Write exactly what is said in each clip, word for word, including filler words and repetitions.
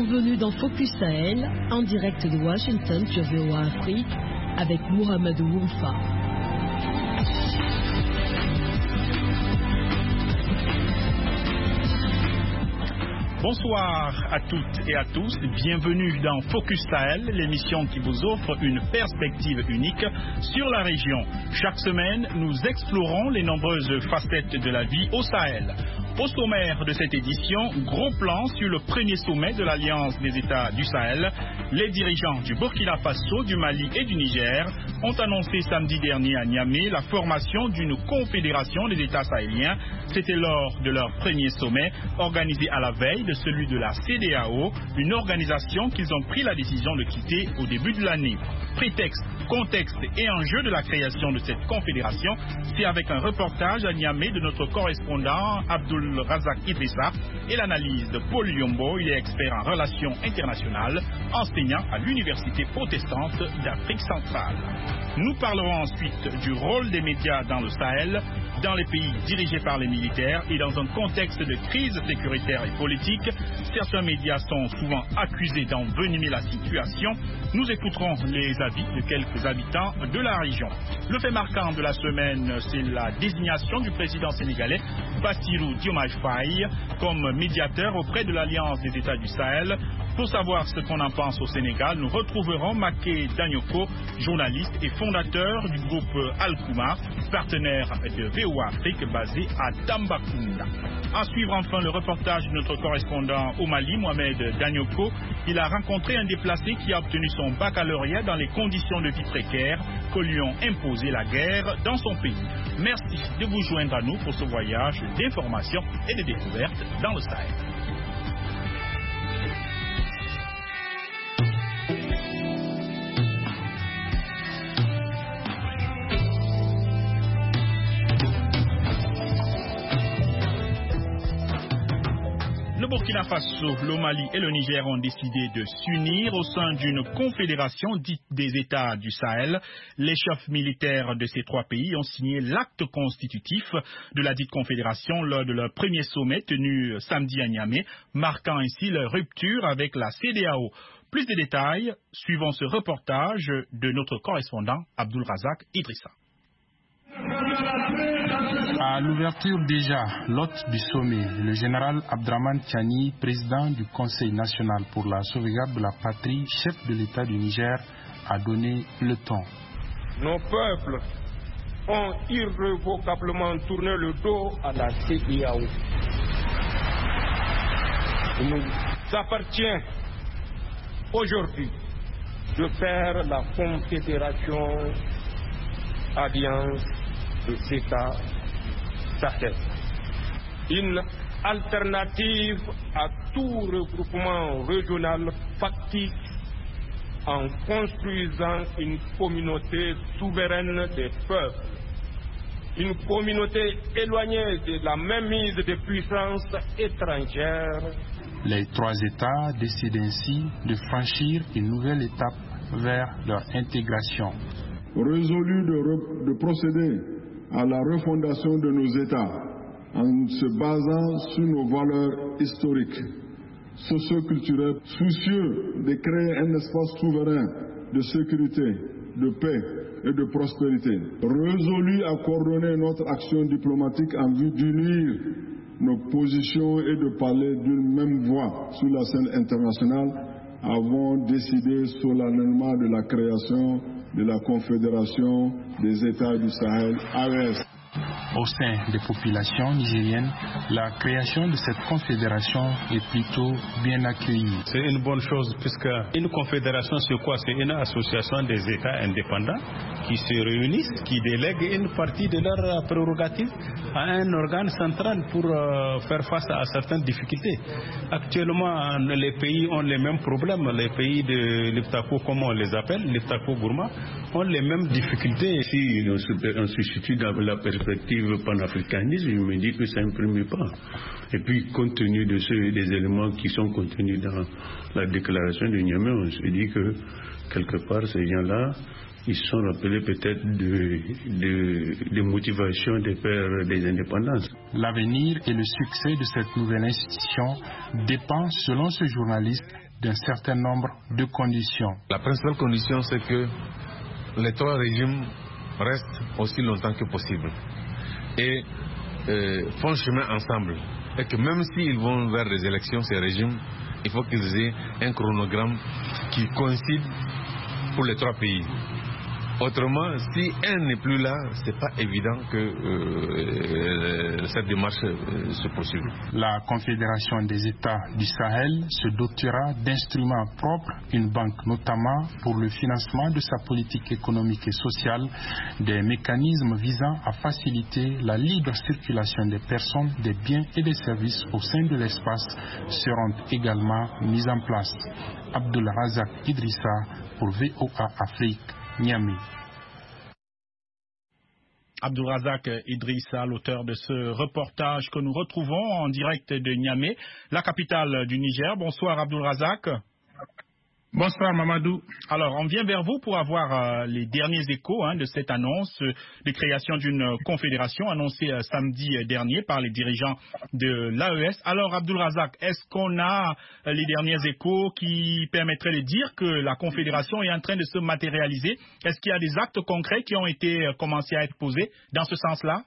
Bienvenue dans Focus Sahel, en direct de Washington sur V O A Afrique, avec Mohamed Woulfa. Bonsoir à toutes et à tous, bienvenue dans Focus Sahel, l'émission qui vous offre une perspective unique sur la région. Chaque semaine, nous explorons les nombreuses facettes de la vie au Sahel. Au sommaire de cette édition, gros plan sur le premier sommet de l'Alliance des États du Sahel. Les dirigeants du Burkina Faso, du Mali et du Niger ont annoncé samedi dernier à Niamey la formation d'une confédération des États sahéliens. C'était lors de leur premier sommet, organisé à la veille de celui de la C D A O, une organisation qu'ils ont pris la décision de quitter au début de l'année. Prétexte, contexte et enjeu de la création de cette confédération, c'est avec un reportage à Niamey de notre correspondant Abdul Razak Idrissa et l'analyse de Paul Yombo. Il est expert en relations internationales, enseignant à l'Université protestante d'Afrique centrale. Nous parlerons ensuite du rôle des médias dans le Sahel, dans les pays dirigés par les militaires et dans un contexte de crise sécuritaire et politique. Certains médias sont souvent accusés d'envenimer la situation. Nous écouterons les avis de quelques habitants de la région. Le fait marquant de la semaine, c'est la désignation du président sénégalais Bassirou Diomaye Faye comme médiateur auprès de l'Alliance des États du Sahel. Pour savoir ce qu'on en pense au Sénégal, nous retrouverons Maké Danyoko, journaliste et fondateur du groupe Al-Kouma, partenaire de V O A Afrique basé à Tambacounda. À suivre enfin le reportage de notre correspondant au Mali, Mohamed Danyoko. Il a rencontré un déplacé qui a obtenu son baccalauréat dans les conditions de vie précaires que lui ont imposé la guerre dans son pays. Merci de vous joindre à nous pour ce voyage d'information et de découverte dans le Sahel. Le Burkina Faso, le Mali et le Niger ont décidé de s'unir au sein d'une confédération dite des États du Sahel. Les chefs militaires de ces trois pays ont signé l'acte constitutif de la dite confédération lors de leur premier sommet tenu samedi à Niamey, marquant ainsi leur rupture avec la C D A O. Plus de détails, suivant ce reportage de notre correspondant Abdul Razak Idrissa. À l'ouverture déjà, l'hôte du sommet, le général Abdraman Tiani, président du Conseil national pour la sauvegarde de la patrie, chef de l'État du Niger, a donné le ton. Nos peuples ont irrévocablement tourné le dos à la C D A O. Il nous appartient aujourd'hui de faire la confédération alliance des États Sahel. Une alternative à tout regroupement régional factice en construisant une communauté souveraine des peuples. Une communauté éloignée de la mainmise des puissances étrangères. Les trois États décident ainsi de franchir une nouvelle étape vers leur intégration. Résolu de, re, de procéder à la refondation de nos États en se basant sur nos valeurs historiques, socio-culturelles, soucieux de créer un espace souverain de sécurité, de paix et de prospérité. Résolu à coordonner notre action diplomatique en vue d'unir nos positions et de parler d'une même voix sur la scène internationale, avons décidé solennellement de la création de la Confédération des États du Sahel, A E S. Au sein des populations nigériennes, la création de cette confédération est plutôt bien accueillie. C'est une bonne chose puisque une confédération, c'est quoi? C'est une association des États indépendants qui se réunissent, qui délèguent une partie de leurs prérogatives à un organe central pour euh, faire face à certaines difficultés. Actuellement, les pays ont les mêmes problèmes. Les pays de l'Iptako, comme on les appelle, l'Iptako Gourma, ont les mêmes difficultés. Si on se, on se situe dans la perspective panafricaniste, je me dis que c'est un premier pas. Et puis, compte tenu de ceux, des éléments qui sont contenus dans la déclaration de Niamey, on se dit que quelque part, ces gens-là, ils se sont rappelés peut-être de, de, de motivation des pères des indépendances. L'avenir et le succès de cette nouvelle institution dépend, selon ce journaliste, d'un certain nombre de conditions. La principale condition, c'est que les trois régimes restent aussi longtemps que possible et euh, font chemin ensemble. Et que même s'ils vont vers des élections, ces régimes, il faut qu'ils aient un chronogramme qui coïncide pour les trois pays. Autrement, si un n'est plus là, ce n'est pas évident que euh, cette démarche euh, se poursuive. La Confédération des États du Sahel se dotera d'instruments propres, une banque notamment pour le financement de sa politique économique et sociale, des mécanismes visant à faciliter la libre circulation des personnes, des biens et des services au sein de l'espace seront également mis en place. Abdul Razak Idrissa pour V O A Afrique. Niamey. Abdulrazak Idrissa, l'auteur de ce reportage que nous retrouvons en direct de Niamey, la capitale du Niger. Bonsoir Abdulrazak. Bonsoir Mamadou. Alors, on vient vers vous pour avoir euh, les derniers échos hein, de cette annonce euh, de création d'une euh, confédération annoncée euh, samedi euh, dernier par les dirigeants de l'A E S. Alors, Abdulrazak, est-ce qu'on a euh, les derniers échos qui permettraient de dire que la confédération est en train de se matérialiser? Est-ce qu'il y a des actes concrets qui ont été euh, commencés à être posés dans ce sens-là?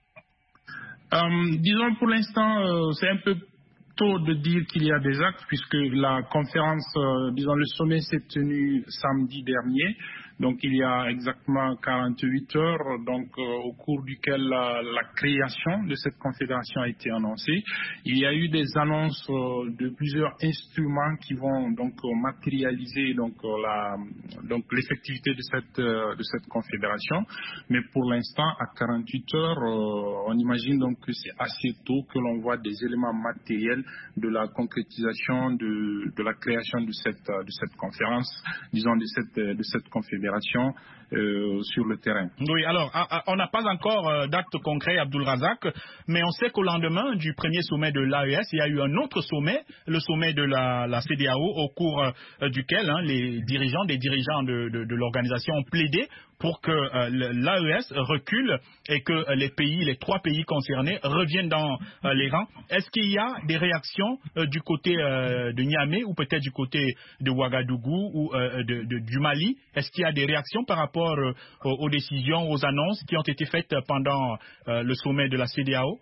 euh, Disons pour l'instant, euh, c'est un peu de dire qu'il y a des actes puisque la conférence, euh, disons le sommet s'est tenu samedi dernier, donc il y a exactement quarante-huit heures, donc euh, au cours duquel la, la création de cette confédération a été annoncée. Il y a eu des annonces euh, de plusieurs instruments qui vont donc euh, matérialiser donc euh, la donc l'effectivité de cette euh, de cette confédération, mais pour l'instant à quarante-huit heures, euh, on imagine donc que c'est assez tôt que l'on voit des éléments matériels de la concrétisation de, de la création de cette, de cette conférence, disons de cette, de cette confédération euh, sur le terrain. Oui, alors, on n'a pas encore euh, d'acte concret, Abdulrazak, mais on sait qu'au lendemain du premier sommet de l'A E S, il y a eu un autre sommet, le sommet de la, la C D A O, au cours euh, duquel hein, les dirigeants, des dirigeants de, de, de l'organisation ont plaidé pour que euh, l'A E S recule et que euh, les pays, les trois pays concernés reviennent dans euh, les rangs. Est-ce qu'il y a des réactions euh, du côté euh, de Niamey ou peut-être du côté de Ouagadougou ou euh, de, de, du Mali? Est-ce qu'il y a des réactions par rapport euh, aux, aux décisions, aux annonces qui ont été faites pendant euh, le sommet de la C D A O?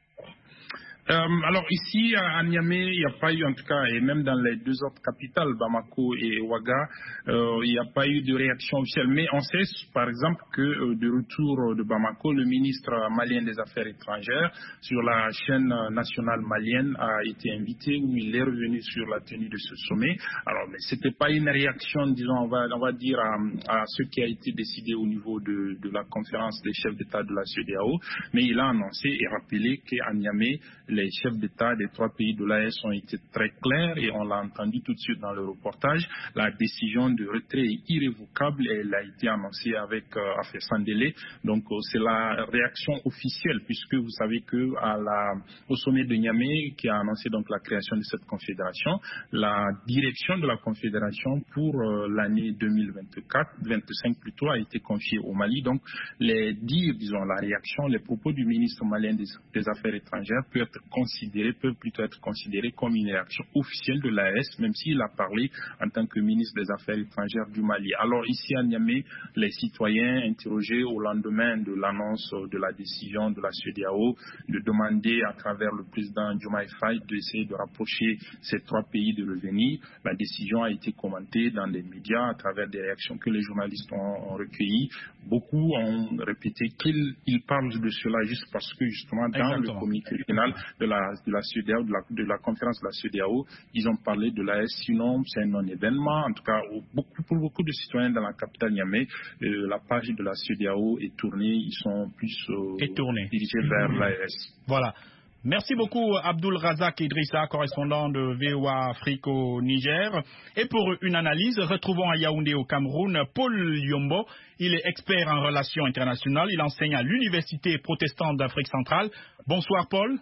Euh, alors ici à Niamey, il n'y a pas eu en tout cas, et même dans les deux autres capitales, Bamako et Ouaga, euh, il n'y a pas eu de réaction officielle. Mais on sait par exemple que euh, de retour de Bamako, le ministre malien des Affaires étrangères sur la chaîne nationale malienne a été invité où il est revenu sur la tenue de ce sommet. Alors mais c'était pas une réaction, disons, on va, on va dire à, à ce qui a été décidé au niveau de, de la conférence des chefs d'État de la C D A O, mais il a annoncé et rappelé qu'à Niamey, les chefs d'État des trois pays de l'A E S ont été très clairs et on l'a entendu tout de suite dans le reportage. La décision de retrait est irrévocable et elle a été annoncée avec euh, affaire sans délai. Donc euh, c'est la réaction officielle puisque vous savez que à la, au sommet de Niamey qui a annoncé donc la création de cette confédération, la direction de la confédération pour euh, l'année deux mille vingt-quatre, vingt-cinq plutôt, a été confiée au Mali. Donc les dires, disons la réaction, les propos du ministre malien des, des Affaires étrangères peuvent être considéré, peut plutôt être considéré comme une réaction officielle de l'A E S, même s'il a parlé en tant que ministre des Affaires étrangères du Mali. Alors ici à Niamey, les citoyens interrogés au lendemain de l'annonce de la décision de la C D A O de demander à travers le président Diomaye Faye d'essayer de rapprocher ces trois pays de revenir, la décision a été commentée dans les médias à travers des réactions que les journalistes ont, ont recueillies. Beaucoup ont répété qu'ils parlent de cela juste parce que justement dans Exactement. le communiqué final de la, de la C D A O, de la, de la conférence de la C D A O, ils ont parlé de l'A E S, sinon c'est un non-événement. En tout cas, beaucoup, pour beaucoup de citoyens dans la capitale Niamey, euh, la page de la C D A O est tournée, ils sont plus euh, dirigés vers l'A E S. Voilà. Merci beaucoup Abdulrazak Idrissa, correspondant de V O A Afrique au Niger. Et pour une analyse, retrouvons à Yaoundé au Cameroun Paul Yombo. Il est expert en relations internationales. Il enseigne à l'Université protestante d'Afrique centrale. Bonsoir Paul.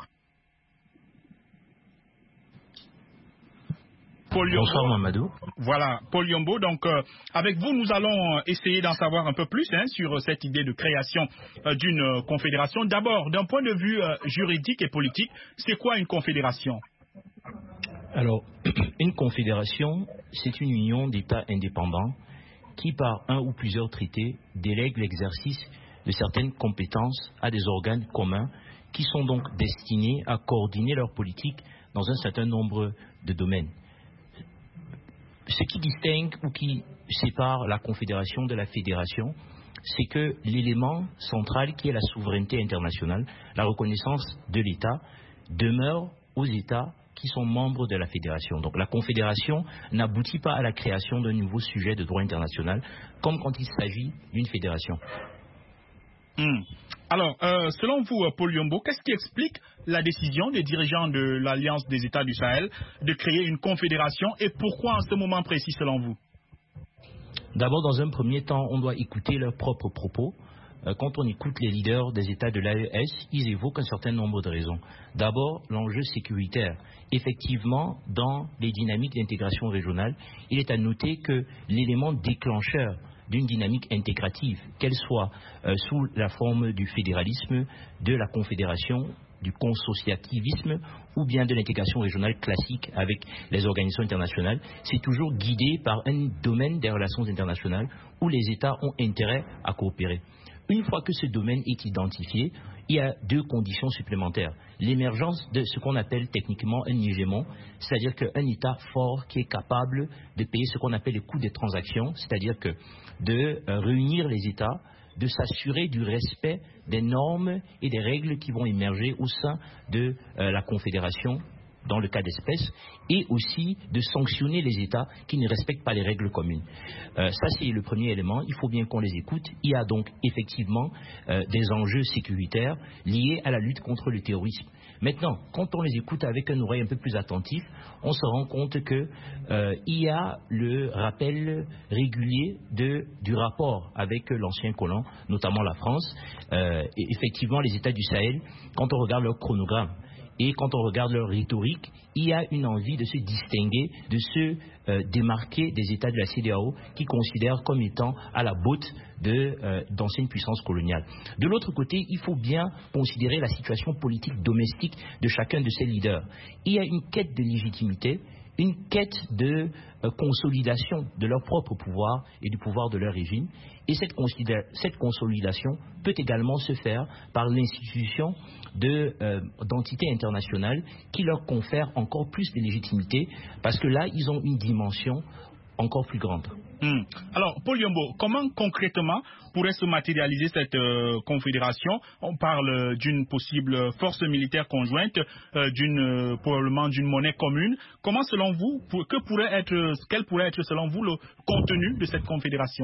Paul Yombo. Bonsoir Mamadou. Voilà, Paul Yombo. Donc, euh, avec vous, nous allons essayer d'en savoir un peu plus hein, sur cette idée de création euh, d'une euh, confédération. D'abord, d'un point de vue euh, juridique et politique, c'est quoi une confédération ? Alors, une confédération, c'est une union d'États indépendants qui, par un ou plusieurs traités, délègue l'exercice de certaines compétences à des organes communs qui sont donc destinés à coordonner leur politique dans un certain nombre de domaines. Ce qui distingue ou qui sépare la confédération de la fédération, c'est que l'élément central qui est la souveraineté internationale, la reconnaissance de l'État, demeure aux États qui sont membres de la fédération. Donc la confédération n'aboutit pas à la création d'un nouveau sujet de droit international, comme quand il s'agit d'une fédération. Mmh. Alors, euh, selon vous, Paul Yombo, qu'est-ce qui explique la décision des dirigeants de l'Alliance des États du Sahel de créer une confédération et pourquoi en ce moment précis, selon vous? D'abord, dans un premier temps, on doit écouter leurs propres propos. Quand on écoute les leaders des États de l'A E S, ils évoquent un certain nombre de raisons. D'abord, l'enjeu sécuritaire. Effectivement, dans les dynamiques d'intégration régionale, il est à noter que l'élément déclencheur d'une dynamique intégrative, qu'elle soit euh, sous la forme du fédéralisme, de la confédération, du consociativisme ou bien de l'intégration régionale classique avec les organisations internationales, c'est toujours guidé par un domaine des relations internationales où les États ont intérêt à coopérer. Une fois que ce domaine est identifié, il y a deux conditions supplémentaires. L'émergence de ce qu'on appelle techniquement un hégémon, c'est-à-dire qu'un État fort qui est capable de payer ce qu'on appelle les coûts des transactions, c'est-à-dire que de euh, réunir les États, de s'assurer du respect des normes et des règles qui vont émerger au sein de euh, la Confédération, dans le cas d'espèce, et aussi de sanctionner les États qui ne respectent pas les règles communes. Euh, ça, c'est le premier élément. Il faut bien qu'on les écoute. Il y a donc effectivement euh, des enjeux sécuritaires liés à la lutte contre le terrorisme. Maintenant, quand on les écoute avec une oreille un peu plus attentive, on se rend compte qu'il euh, y a le rappel régulier de, du rapport avec l'ancien colon, notamment la France. Euh, et effectivement, les États du Sahel, quand on regarde leur chronogramme, et quand on regarde leur rhétorique, il y a une envie de se distinguer, de se euh, démarquer des États de la C E D E A O qui considèrent comme étant à la botte de, euh, d'anciennes puissances coloniales. De l'autre côté, il faut bien considérer la situation politique domestique de chacun de ces leaders. Il y a une quête de légitimité, une quête de euh, consolidation de leur propre pouvoir et du pouvoir de leur régime. Et cette, cette consolidation peut également se faire par l'institution de, euh, d'entités internationales qui leur confèrent encore plus de légitimité parce que là, ils ont une dimension encore plus grande. Hum. Alors, Paul Yombo, comment concrètement pourrait se matérialiser cette euh, confédération? On parle euh, d'une possible force militaire conjointe, euh, d'une euh, probablement d'une monnaie commune. Comment, selon vous, pour, que pourrait être, quel pourrait être, selon vous, le contenu de cette confédération?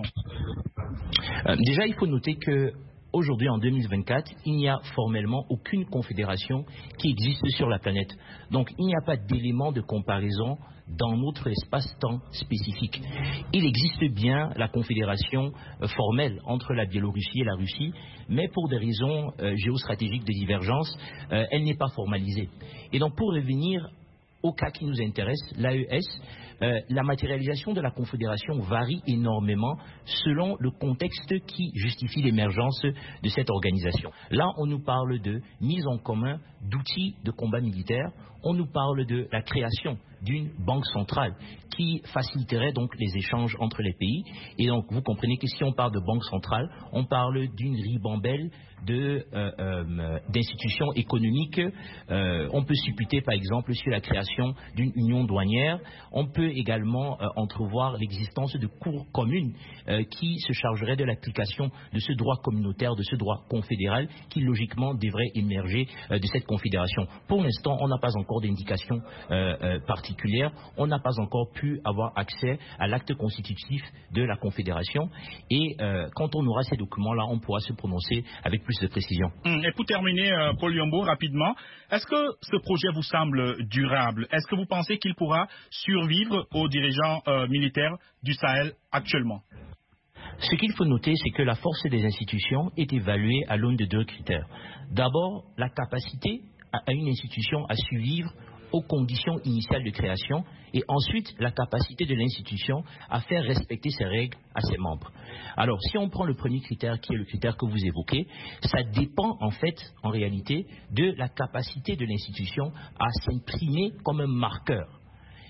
euh, Déjà, il faut noter que aujourd'hui, en deux mille vingt-quatre, il n'y a formellement aucune confédération qui existe sur la planète. Donc, il n'y a pas d'élément de comparaison dans notre espace-temps spécifique. Il existe bien la confédération euh, formelle entre la Biélorussie et la Russie, mais pour des raisons euh, géostratégiques de divergence, euh, elle n'est pas formalisée. Et donc, pour revenir au cas qui nous intéresse, l'A E S, euh, la matérialisation de la confédération varie énormément selon le contexte qui justifie l'émergence de cette organisation. Là, on nous parle de mise en commun d'outils de combat militaire, on nous parle de la création d'une banque centrale qui faciliterait donc les échanges entre les pays. Et donc, vous comprenez que si on parle de banque centrale, on parle d'une ribambelle de, euh, euh, d'institutions économiques. Euh, on peut supputer, par exemple, sur la création d'une union douanière. On peut également euh, entrevoir l'existence de cours communes euh, qui se chargeraient de l'application de ce droit communautaire, de ce droit confédéral qui, logiquement, devrait émerger euh, de cette confédération. Pour l'instant, on n'a pas encore d'indication euh, euh, particulière. On n'a pas encore pu avoir accès à l'acte constitutif de la confédération. Et euh, quand on aura ces documents-là, on pourra se prononcer avec plus de précision. Et pour terminer, euh, Paul Yombo, rapidement, est-ce que ce projet vous semble durable? Est-ce que vous pensez qu'il pourra survivre aux dirigeants euh, militaires du Sahel actuellement? Ce qu'il faut noter, c'est que la force des institutions est évaluée à l'aune de deux critères. D'abord, la capacité à une institution à survivre aux conditions initiales de création et ensuite la capacité de l'institution à faire respecter ses règles à ses membres. Alors, si on prend le premier critère qui est le critère que vous évoquez, ça dépend en fait, en réalité, de la capacité de l'institution à s'imprimer comme un marqueur.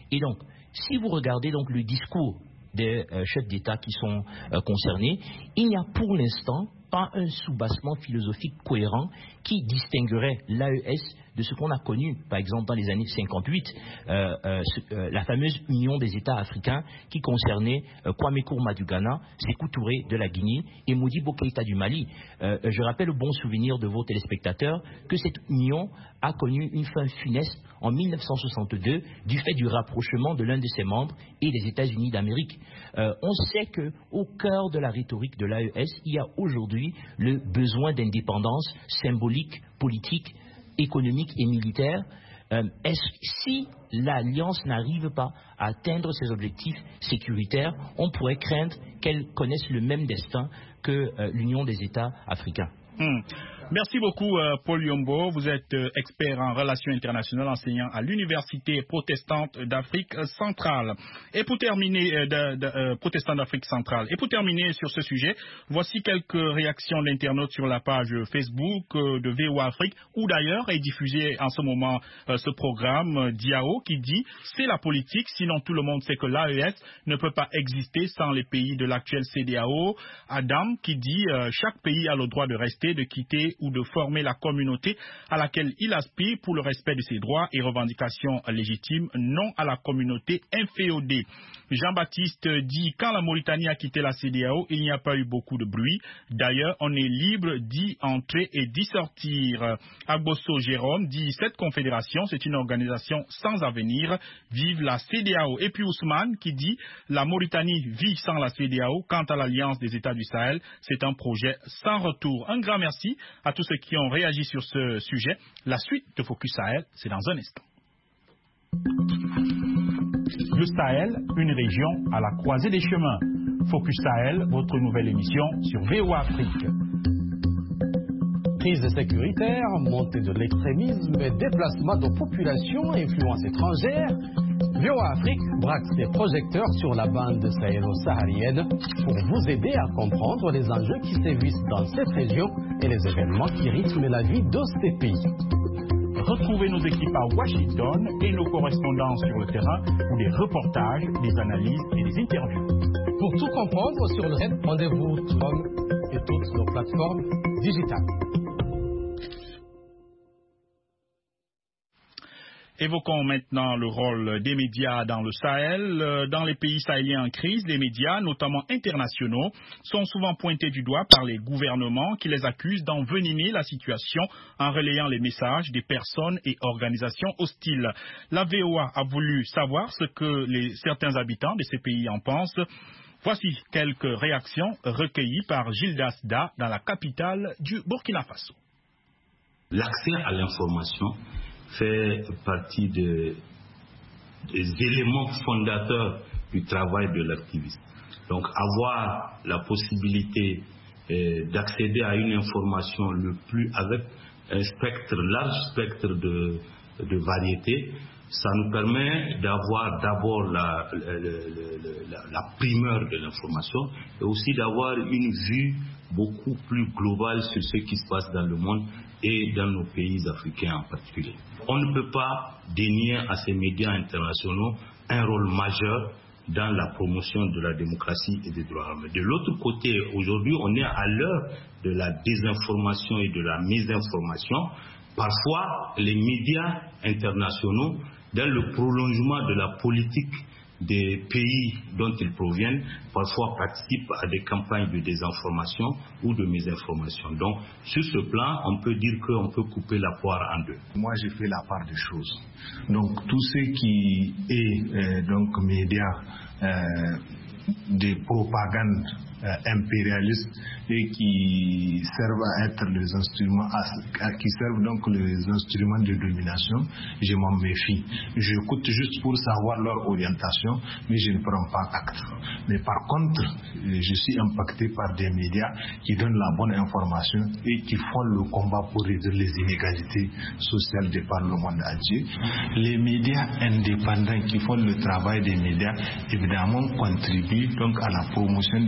Et donc, si vous regardez donc le discours des euh, chefs d'État qui sont euh, concernés, il n'y a pour l'instant pas un soubassement philosophique cohérent qui distinguerait l'A E S de ce qu'on a connu, par exemple, dans les années cinquante-huit, euh, euh, ce, euh, la fameuse Union des États africains qui concernait euh, Kwame Nkrumah du Ghana, Sékou Touré de la Guinée et Modibo Keïta du Mali. Euh, je rappelle au bon souvenir de vos téléspectateurs que cette union a connu une fin funeste en mille neuf cent soixante-deux du fait du rapprochement de l'un de ses membres et des États-Unis d'Amérique. Euh, on sait qu'au cœur de la rhétorique de l'A E S, il y a aujourd'hui le besoin d'indépendance symbolique, politique, économique et militaire. Euh, est-ce, si l'Alliance n'arrive pas à atteindre ses objectifs sécuritaires, on pourrait craindre qu'elle connaisse le même destin que euh, l'Union des États africains. Hmm. Merci beaucoup, euh, Paul Yombo. Vous êtes euh, expert en relations internationales, enseignant à l'Université protestante d'Afrique centrale. Et pour terminer, euh, de, de, euh, protestante d'Afrique centrale. Et pour terminer sur ce sujet, voici quelques réactions d'internautes sur la page Facebook euh, de V O A Afrique, où d'ailleurs est diffusé en ce moment euh, ce programme euh, Diao qui dit « C'est la politique, sinon tout le monde sait que l'A E S ne peut pas exister sans les pays de l'actuel C D A O. » Adam qui dit euh, « Chaque pays a le droit de rester, de quitter ou de former la communauté à laquelle il aspire pour le respect de ses droits et revendications légitimes, non à la communauté inféodée. » Jean-Baptiste dit « Quand la Mauritanie a quitté la C D A O, il n'y a pas eu beaucoup de bruit. D'ailleurs, on est libre d'y entrer et d'y sortir. » Agbosso Jérôme dit « Cette confédération, c'est une organisation sans avenir. Vive la C D A O. » Et puis Ousmane qui dit « La Mauritanie vit sans la C D A O. Quant à l'Alliance des États du Sahel, c'est un projet sans retour. » Un grand merci à tous ceux qui ont réagi sur ce sujet. La suite de Focus Sahel, c'est dans un instant. Le Sahel, une région à la croisée des chemins. Focus Sahel, votre nouvelle émission sur V O A Afrique. Crise sécuritaire, montée de l'extrémisme, déplacement de populations, influence étrangère. V O A Afrique braque ses projecteurs sur la bande sahélo-saharienne pour vous aider à comprendre les enjeux qui sévissent dans cette région et les événements qui rythment la vie de ces pays. Retrouvez nos équipes à Washington et nos correspondants sur le terrain pour des reportages, des analyses et des interviews. Pour tout comprendre sur le net, rendez-vous Tron et toutes nos plateformes digitales. Évoquons maintenant le rôle des médias dans le Sahel. Dans les pays sahéliens en crise, les médias, notamment internationaux, sont souvent pointés du doigt par les gouvernements qui les accusent d'envenimer la situation en relayant les messages des personnes et organisations hostiles. La V O A a voulu savoir ce que les, certains habitants de ces pays en pensent. Voici quelques réactions recueillies par Gildas Da dans la capitale du Burkina Faso. L'accès à l'information fait partie de, des éléments fondateurs du travail de l'activiste. Donc avoir la possibilité euh, d'accéder à une information le plus avec un spectre, large spectre de, de variété, ça nous permet d'avoir d'abord la, la, la, la primeur de l'information et aussi d'avoir une vue beaucoup plus globale sur ce qui se passe dans le monde et dans nos pays africains en particulier. On ne peut pas dénier à ces médias internationaux un rôle majeur dans la promotion de la démocratie et des droits humains. De l'autre côté, aujourd'hui, on est à l'heure de la désinformation et de la mésinformation. Parfois, les médias internationaux, dans le prolongement de la politique des pays dont ils proviennent, parfois participent à des campagnes de désinformation ou de mésinformation. Donc, sur ce plan, on peut dire qu'on peut couper la poire en deux. Moi, j'ai fait la part des choses. Donc, tout ce qui est euh, donc médias euh, de propagande euh, impérialiste et qui servent à être les instruments, à, qui servent donc les instruments de domination, je m'en méfie. J'écoute juste pour savoir leur orientation, mais je ne prends pas acte. Mais par contre, je suis impacté par des médias qui donnent la bonne information et qui font le combat pour réduire les inégalités sociales de par le monde entier. Les médias indépendants qui font le travail des médias, évidemment, contribuent donc à la promotion de la démocratie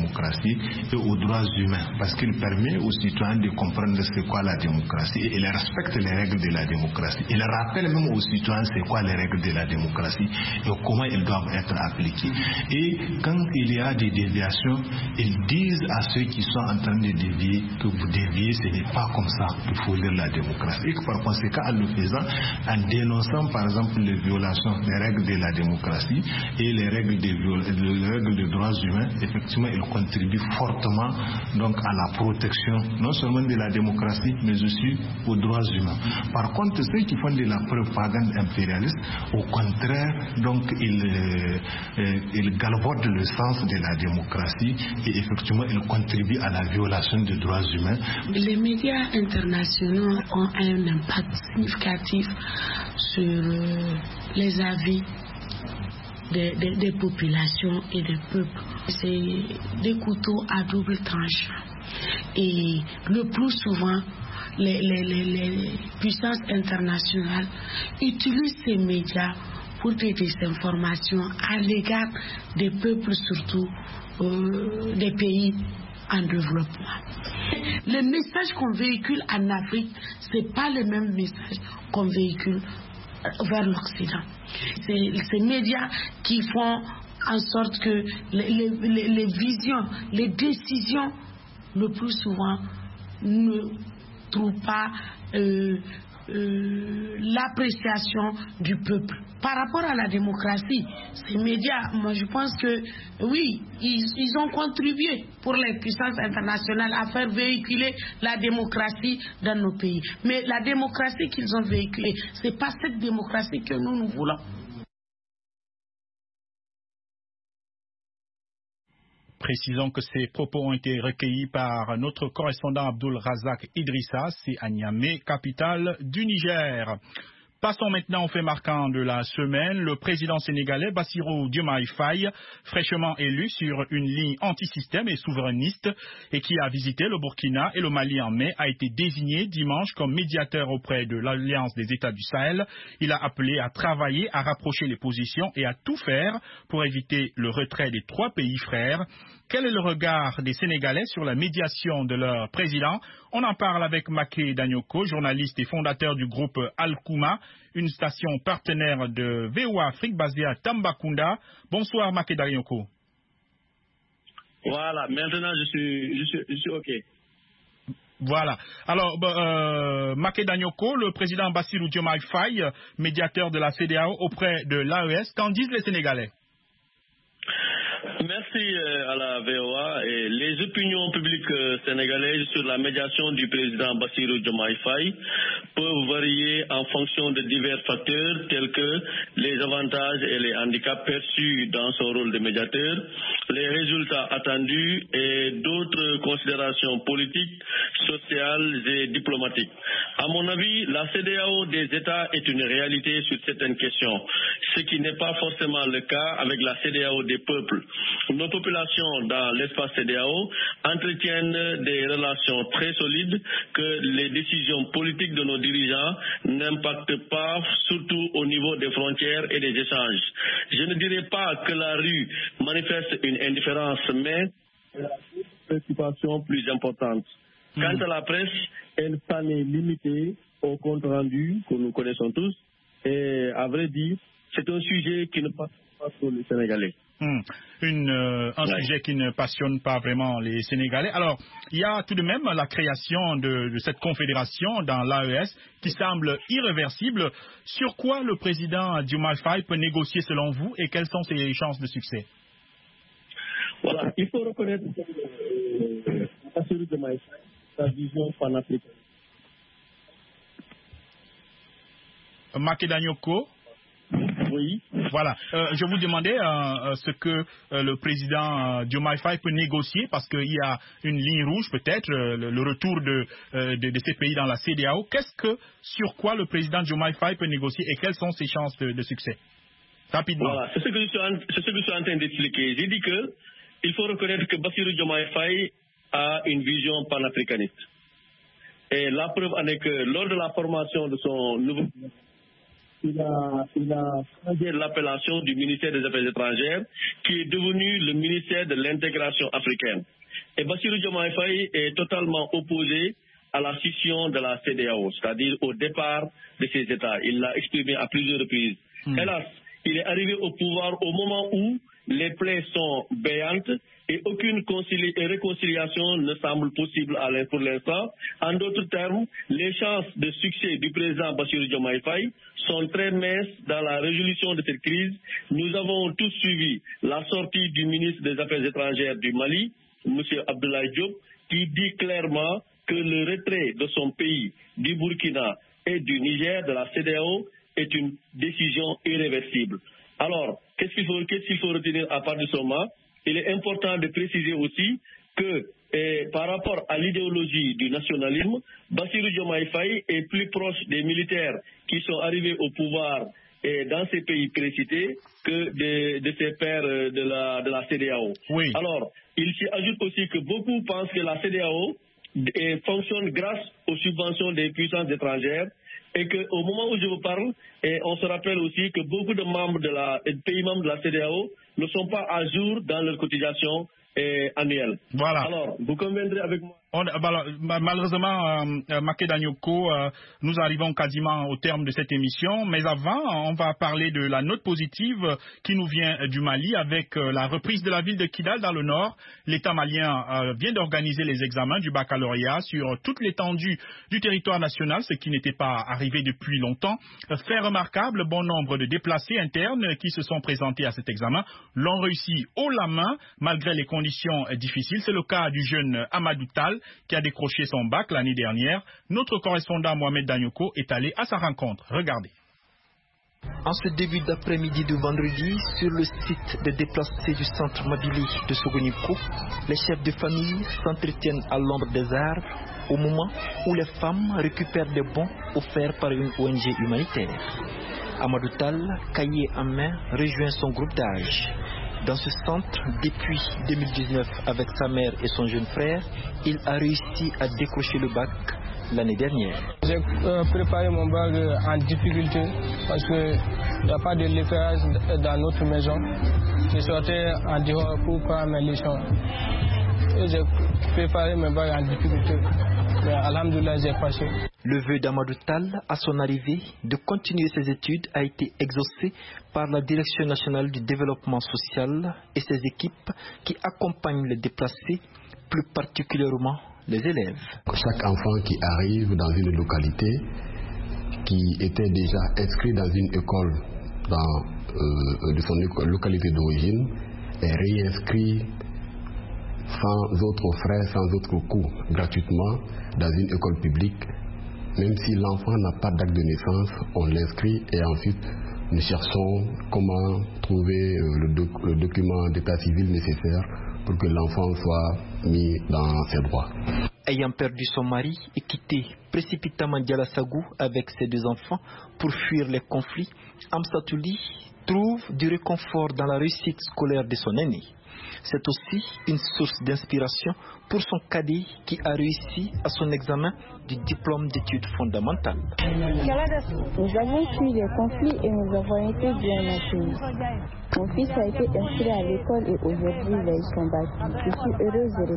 démocratie et aux droits humains, parce qu'il permet aux citoyens de comprendre c'est quoi la démocratie et il respecte les règles de la démocratie. Il rappelle même aux citoyens c'est quoi les règles de la démocratie et comment elles doivent être appliquées. Et quand il y a des déviations, ils disent à ceux qui sont en train de dévier que vous déviez, ce n'est pas comme ça qu'il faut lire la démocratie. Et que par conséquent, en le faisant, en dénonçant par exemple les violations des règles de la démocratie et les règles de, les règles de droits humains, effectivement, ils contribuent fortement donc à la protection non seulement de la démocratie, mais aussi aux droits humains. Par contre, ceux qui font de la propagande impérialiste, au contraire, donc ils, euh, ils galvaudent le sens de la démocratie et effectivement, ils contribuent à la violation des droits humains. Les médias internationaux ont un impact significatif sur euh, les avis des, des, des populations et des peuples. C'est des couteaux à double tranchant. Et le plus souvent, les, les, les, les puissances internationales utilisent ces médias pour des désinformations à l'égard des peuples, surtout euh, des pays en développement. Le message qu'on véhicule en Afrique, ce n'est pas le même message qu'on véhicule vers l'Occident. C'est ces médias qui font en sorte que les, les, les visions, les décisions, le plus souvent, ne trouvent pas euh, euh, l'appréciation du peuple. Par rapport à la démocratie, ces médias, moi je pense que oui, ils, ils ont contribué pour les puissances internationales à faire véhiculer la démocratie dans nos pays. Mais la démocratie qu'ils ont véhiculée, ce n'est pas cette démocratie que nous, nous voulons. Précisons que ces propos ont été recueillis par notre correspondant Abdul Razak Idrissa, c'est à Niamey, capitale du Niger. Passons maintenant aux faits marquants de la semaine. Le président sénégalais Bassirou Diomaye Faye, fraîchement élu sur une ligne anti-système et souverainiste et qui a visité le Burkina et le Mali en mai, a été désigné dimanche comme médiateur auprès de l'Alliance des États du Sahel. Il a appelé à travailler, à rapprocher les positions et à tout faire pour éviter le retrait des trois pays frères. Quel est le regard des Sénégalais sur la médiation de leur président? On en parle avec Maké Danyoko, journaliste et fondateur du groupe Al-Kouma, une station partenaire de V O A Afrique basée à Tambacounda. Bonsoir Maké Danyoko. Voilà, maintenant je suis, je suis, je suis OK. Voilà. Alors, euh, Maké Danyoko, le président Bassirou Diomaye Faye, médiateur de la C D A O auprès de l'A E S, qu'en disent les Sénégalais? Merci à la V O A. Et les opinions publiques sénégalaises sur la médiation du président Bassirou Diomaye Faye peuvent varier en fonction de divers facteurs tels que les avantages et les handicaps perçus dans son rôle de médiateur, les résultats attendus et d'autres considérations politiques, sociales et diplomatiques. À mon avis, la C D A O des États est une réalité sur certaines questions, ce qui n'est pas forcément le cas avec la C D A O des peuples. Nos populations dans l'espace C D A O entretiennent des relations très solides que les décisions politiques de nos dirigeants n'impactent pas, surtout au niveau des frontières et des échanges. Je ne dirais pas que la rue manifeste une indifférence, mais une préoccupation plus importante. Mmh. Quant à la presse, elle s'en est limitée au compte rendu que nous connaissons tous. Et à vrai dire, c'est un sujet qui ne passe pas sur les Sénégalais. Hum. Une, euh, un ouais. sujet qui ne passionne pas vraiment les Sénégalais. Alors, il y a tout de même la création de, de cette confédération dans l'A E S qui semble irréversible. Sur quoi le président Diomaye Faye peut négocier selon vous et quelles sont ses chances de succès? Voilà, il faut reconnaître que euh, Bassirou Diomaye Faye, sa vision panafricaine. Maké Danyoko. Oui. Voilà. Euh, je vous demandais euh, ce que euh, le président euh, Diomaye Faye peut négocier parce qu'il y a une ligne rouge peut-être, euh, le, le retour de, euh, de, de ces pays dans la C D A O. Qu'est-ce que, sur quoi le président Diomaye Faye peut négocier et quelles sont ses chances de, de succès? Rapidement. Voilà, c'est ce que je suis en, c'est ce que je suis en train d'expliquer. J'ai dit que il faut reconnaître que Bassirou Diomaye Faye a une vision panafricaniste. Et la preuve en est que lors de la formation de son nouveau il a, il a changé l'appellation du ministère des Affaires étrangères, qui est devenu le ministère de l'intégration africaine. Et Bassirou Diomaye Faye est totalement opposé à la scission de la C E D E A O, c'est-à-dire au départ de ces États. Il l'a exprimé à plusieurs reprises. Mmh. Hélas, il est arrivé au pouvoir au moment où les plaies sont béantes et aucune réconciliation ne semble possible pour l'instant. En d'autres termes, les chances de succès du président Bassirou Diomaye Faye sont très minces dans la résolution de cette crise. Nous avons tous suivi la sortie du ministre des Affaires étrangères du Mali, M. Abdoulaye Diop, qui dit clairement que le retrait de son pays, du Burkina et du Niger de la C E D E A O est une décision irréversible. Alors, qu'est-ce qu'il faut, qu'est-ce qu'il faut retenir à part de ce moment? Il est important de préciser aussi que eh, par rapport à l'idéologie du nationalisme, Bassirou Diomaye Faye est plus proche des militaires qui sont arrivés au pouvoir eh, dans ces pays précités que de, de ses pairs de la, de la C E D E A O. Oui. Alors, il s'y ajoute aussi que beaucoup pensent que la C E D E A O et fonctionne grâce aux subventions des puissances étrangères et qu'au moment où je vous parle, et on se rappelle aussi que beaucoup de membres de la, de pays membres de la C E D E A O ne sont pas à jour dans leur cotisation eh, annuelle. Voilà. Alors, vous conviendrez avec moi. On, alors, malheureusement, euh, Maké Danyoko, euh, nous arrivons quasiment au terme de cette émission, mais avant, on va parler de la note positive qui nous vient du Mali avec euh, la reprise de la ville de Kidal dans le nord. L'État malien euh, vient d'organiser les examens du baccalauréat sur toute l'étendue du territoire national, ce qui n'était pas arrivé depuis longtemps. Fait remarquable, bon nombre de déplacés internes qui se sont présentés à cet examen l'ont réussi haut la main malgré les conditions difficiles. C'est le cas du jeune Amadou Tal qui a décroché son bac l'année dernière. Notre correspondant Mohamed Danyoko est allé à sa rencontre. Regardez. En ce début d'après-midi de vendredi, sur le site des déplacés du centre Mabili de Sogoniko, les chefs de famille s'entretiennent à l'ombre des arbres au moment où les femmes récupèrent des bons offerts par une O N G humanitaire. Amadou Tal, cahier en main, rejoint son groupe d'âge. Dans ce centre, depuis deux mille dix-neuf, avec sa mère et son jeune frère, il a réussi à décrocher le bac l'année dernière. J'ai euh, préparé mon bac euh, en difficulté parce qu'il n'y a pas de l'éclairage dans notre maison. Je sortais en dehors pour prendre mes leçons. Et j'ai préparé mon bac en difficulté. Mais alhamdoulilah, j'ai passé. Le vœu d'Amadou Tal à son arrivée de continuer ses études a été exaucé par la Direction nationale du développement social et ses équipes qui accompagnent les déplacés, plus particulièrement les élèves. Chaque enfant qui arrive dans une localité qui était déjà inscrit dans une école dans, euh, de son localité d'origine est réinscrit sans autres frais, sans autres coûts, gratuitement dans une école publique. Même si l'enfant n'a pas d'acte de naissance, on l'inscrit et ensuite nous cherchons comment trouver le, doc le document d'état civil nécessaire pour que l'enfant soit mis dans ses droits. Ayant perdu son mari et quitté précipitamment Dialassagou avec ses deux enfants pour fuir les conflits, Amsatouli trouve du réconfort dans la réussite scolaire de son aîné. C'est aussi une source d'inspiration pour son cadet qui a réussi à son examen du diplôme d'études fondamentales. Nous avons fui les conflits et nous avons été bien accueillis. Mon fils a été inscrit à l'école et aujourd'hui il a eu son bac. Je suis heureuse et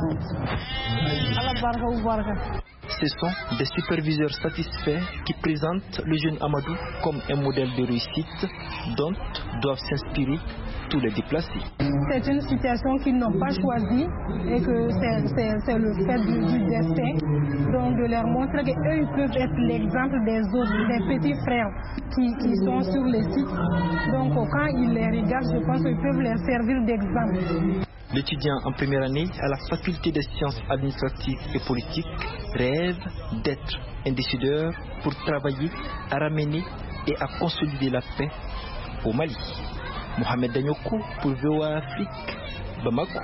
reconnaissante. Ce sont des superviseurs satisfaits qui présentent le jeune Amadou comme un modèle de réussite dont doivent s'inspirer tous les déplacés. C'est une situation qu'ils n'ont pas choisie et que c'est le fait du, du destin, donc de leur montrer qu'eux ils peuvent être l'exemple des autres, des petits frères qui, qui sont sur les sites. Donc quand ils les regardent, je pense qu'ils peuvent leur servir d'exemple. L'étudiant en première année à la faculté des sciences administratives et politiques rêve d'être un décideur pour travailler à ramener et à consolider la paix au Mali. Mohamed Danyoko pour V O A Afrique, Bamako.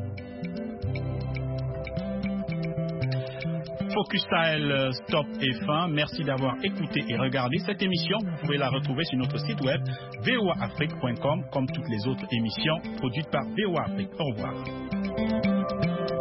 Focus Sahel, stop et fin. Merci d'avoir écouté et regardé cette émission. Vous pouvez la retrouver sur notre site web v o a afrique point com comme toutes les autres émissions produites par V O A Afrique. Au revoir.